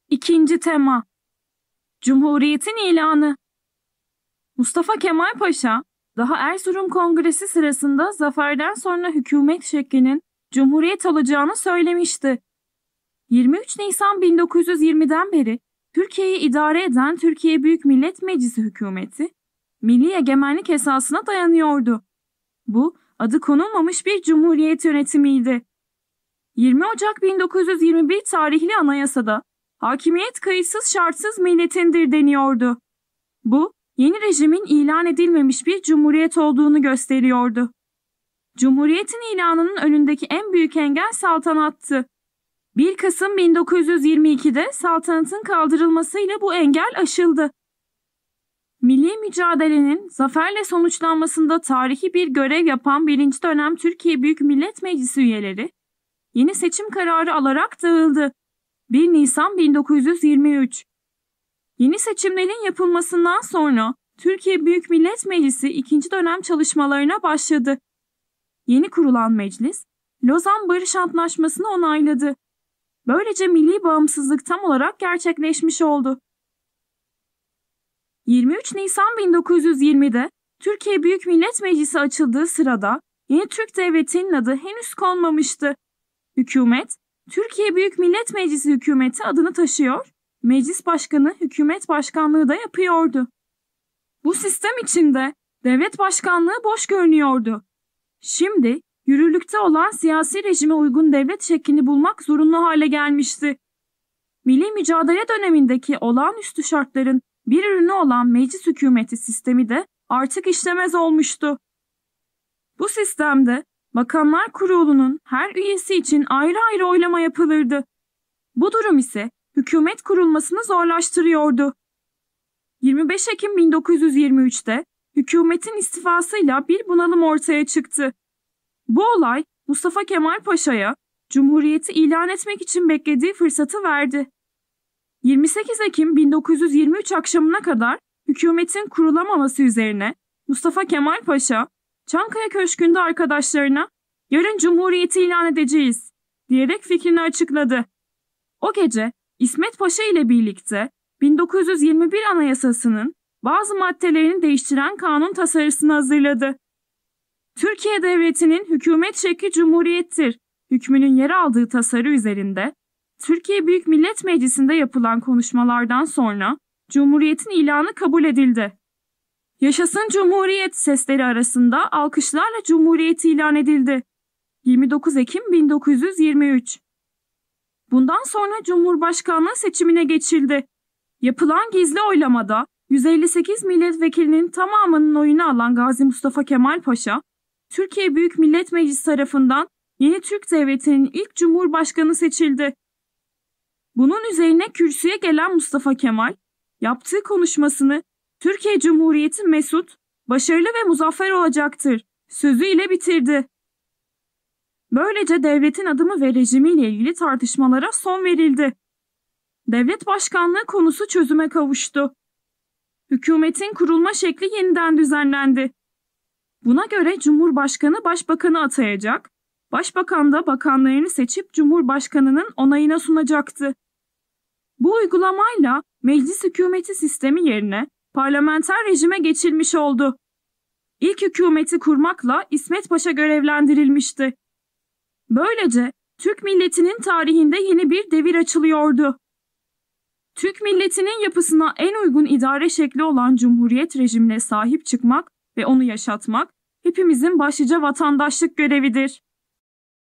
İkinci tema. Cumhuriyetin ilanı. Mustafa Kemal Paşa, daha Erzurum Kongresi sırasında zaferden sonra hükümet şeklinin Cumhuriyet olacağını söylemişti. 23 Nisan 1920'den beri Türkiye'yi idare eden Türkiye Büyük Millet Meclisi hükümeti, milli egemenlik esasına dayanıyordu. Bu, adı konulmamış bir cumhuriyet yönetimiydi. 20 Ocak 1921 tarihli anayasada, hakimiyet kayıtsız şartsız milletindir deniyordu. Bu, yeni rejimin ilan edilmemiş bir cumhuriyet olduğunu gösteriyordu. Cumhuriyetin ilanının önündeki en büyük engel saltanattı. 1 Kasım 1922'de saltanatın kaldırılmasıyla bu engel aşıldı. Milli mücadelenin zaferle sonuçlanmasında tarihi bir görev yapan 1. dönem Türkiye Büyük Millet Meclisi üyeleri, yeni seçim kararı alarak dağıldı. 1 Nisan 1923. Yeni seçimlerin yapılmasından sonra Türkiye Büyük Millet Meclisi 2. dönem çalışmalarına başladı. Yeni kurulan meclis, Lozan Barış Antlaşması'nı onayladı. Böylece milli bağımsızlık tam olarak gerçekleşmiş oldu. 23 Nisan 1920'de Türkiye Büyük Millet Meclisi açıldığı sırada yeni Türk Devleti'nin adı henüz konmamıştı. Hükümet, Türkiye Büyük Millet Meclisi Hükümeti adını taşıyor, meclis başkanı hükümet başkanlığı da yapıyordu. Bu sistem içinde devlet başkanlığı boş görünüyordu. Şimdi yürürlükte olan siyasi rejime uygun devlet şeklini bulmak zorunlu hale gelmişti. Milli mücadele dönemindeki olağanüstü şartların bir ürünü olan meclis hükümeti sistemi de artık işlemez olmuştu. Bu sistemde Bakanlar Kurulu'nun her üyesi için ayrı ayrı oylama yapılırdı. Bu durum ise hükümet kurulmasını zorlaştırıyordu. 25 Ekim 1923'te hükümetin istifasıyla bir bunalım ortaya çıktı. Bu olay Mustafa Kemal Paşa'ya Cumhuriyeti ilan etmek için beklediği fırsatı verdi. 28 Ekim 1923 akşamına kadar hükümetin kurulamaması üzerine Mustafa Kemal Paşa, Çankaya Köşkü'nde arkadaşlarına "Yarın Cumhuriyeti ilan edeceğiz" diyerek fikrini açıkladı. O gece İsmet Paşa ile birlikte 1921 Anayasası'nın bazı maddelerini değiştiren kanun tasarısını hazırladı. Türkiye Devleti'nin hükümet şekli cumhuriyettir hükmünün yer aldığı tasarı üzerinde Türkiye Büyük Millet Meclisi'nde yapılan konuşmalardan sonra Cumhuriyet'in ilanı kabul edildi. "Yaşasın Cumhuriyet" sesleri arasında alkışlarla Cumhuriyet ilan edildi. 29 Ekim 1923. Bundan sonra Cumhurbaşkanlığı seçimine geçildi. Yapılan gizli oylamada 158 milletvekilinin tamamının oyunu alan Gazi Mustafa Kemal Paşa, Türkiye Büyük Millet Meclisi tarafından yeni Türk Devleti'nin ilk Cumhurbaşkanı seçildi. Bunun üzerine kürsüye gelen Mustafa Kemal, yaptığı konuşmasını "Türkiye Cumhuriyeti mesut, başarılı ve muzaffer olacaktır" sözüyle bitirdi. Böylece devletin adımı ve rejimiyle ilgili tartışmalara son verildi. Devlet başkanlığı konusu çözüme kavuştu. Hükümetin kurulma şekli yeniden düzenlendi. Buna göre Cumhurbaşkanı başbakanı atayacak, başbakan da bakanlarını seçip Cumhurbaşkanının onayına sunacaktı. Bu uygulamayla meclis hükümeti sistemi yerine parlamenter rejime geçilmiş oldu. İlk hükümeti kurmakla İsmet Paşa görevlendirilmişti. Böylece Türk milletinin tarihinde yeni bir devir açılıyordu. Türk milletinin yapısına en uygun idare şekli olan cumhuriyet rejimine sahip çıkmak ve onu yaşatmak hepimizin başlıca vatandaşlık görevidir.